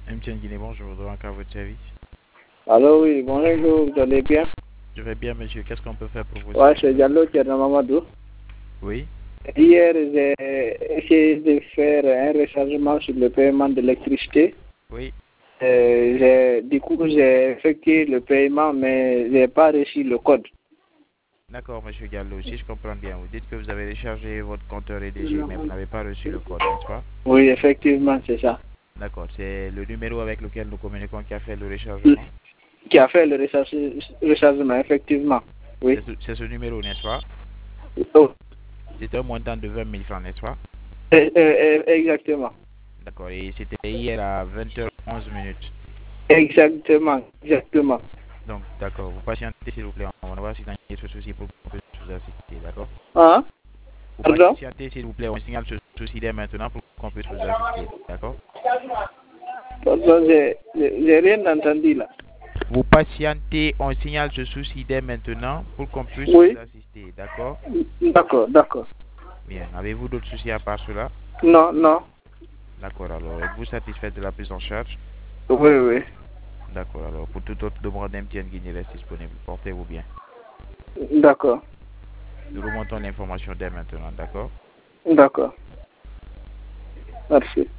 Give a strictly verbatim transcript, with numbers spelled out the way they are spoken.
M T N Guinée, bonjour, je dois à votre service. Allô, oui, bonjour, vous allez bien? Je vais bien, monsieur. Qu'est-ce qu'on peut faire pour vous? Ouais, c'est Diallo Thierno Mamadou. Oui. Hier, j'ai essayé de faire un rechargement sur le paiement de l'électricité. Oui. Euh, j'ai- du coup, j'ai effectué le paiement, mais je n'ai pas reçu le code. D'accord, monsieur Gallo. Si je comprends bien, vous dites que vous avez déchargé votre compteur E D G, mais vous n'avez pas reçu le code, n'est-ce pas? Oui, effectivement, c'est ça. D'accord. C'est le numéro avec lequel nous communiquons qui a fait le rechargement? Qui a fait le recharge- rechargement, effectivement. Oui. C'est ce, c'est ce numéro, n'est-ce pas? Oh, C'est un montant de vingt mille francs, n'est-ce pas? euh, euh, exactement. D'accord. Et c'était hier à vingt heures onze minutes. Exactement, exactement. Donc, d'accord. Vous patientez, s'il vous plaît. On va voir si il y a ce souci pour qu'on puisse vous assister, d'accord? Hein? Vous Pardon? patientez, s'il vous plaît. On signale ce souci dès maintenant pour qu'on puisse vous assister, d'accord? Pardon, j'ai j'ai rien entendu là. Vous patientez, on signale ce souci dès maintenant pour qu'on puisse Oui. vous assister, d'accord? D'accord, d'accord. Bien. Avez-vous d'autres soucis à part cela? Non, non. D'accord, alors êtes-vous satisfait de la prise en charge? Oui, oui. D'accord, alors pour toute autre demande, M T N Guinée reste disponible. Portez-vous bien. D'accord. Nous remontons l'information dès maintenant, d'accord? D'accord. Merci.